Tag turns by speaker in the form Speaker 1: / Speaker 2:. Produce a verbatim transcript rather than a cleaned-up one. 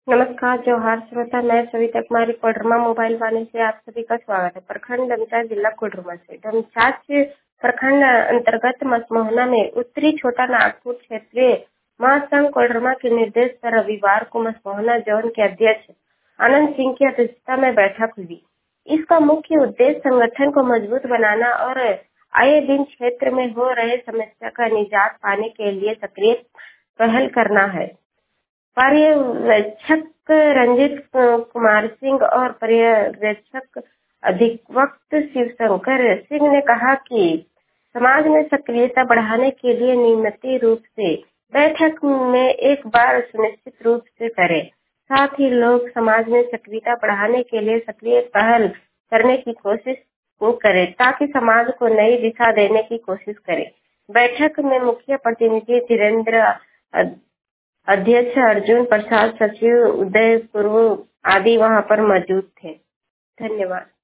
Speaker 1: नमस्कार, जोहार श्रोता। मैं सविता कुमारी कोडरमा मोबाइल वाणी से आप सभी का स्वागत है। प्रखंड डमचा, जिला कोडरमा से। डमचाच प्रखंड अंतर्गत मसमोहना में उत्तरी छोटा नागपुर क्षेत्रीय महासंघ कोडरमा के निर्देश पर रविवार को मसमोहना जोन के अध्यक्ष आनंद सिंह की अध्यक्षता में बैठक हुई। इसका मुख्य उद्देश्य संगठन को मजबूत बनाना और आए दिन क्षेत्र में हो रहे समस्या का निजात पाने के लिए सक्रिय पहल करना है। पर्यवेक्षक रंजित कुमार सिंह और पर्यवेक्षक अधिवक्त शिवशंकर सिंह ने कहा कि समाज में सक्रियता बढ़ाने के लिए नियमित रूप से बैठक में एक बार सुनिश्चित रूप से करें। साथ ही लोग समाज में सक्रियता बढ़ाने के लिए सक्रिय पहल करने की कोशिश करें ताकि समाज को नई दिशा देने की कोशिश करें। बैठक में मुख्य प्रतिनिधि धीरेन्द्र, अध्यक्ष अर्जुन प्रसाद, सचिव उदय पूर्व आदि वहां पर मौजूद थे। धन्यवाद।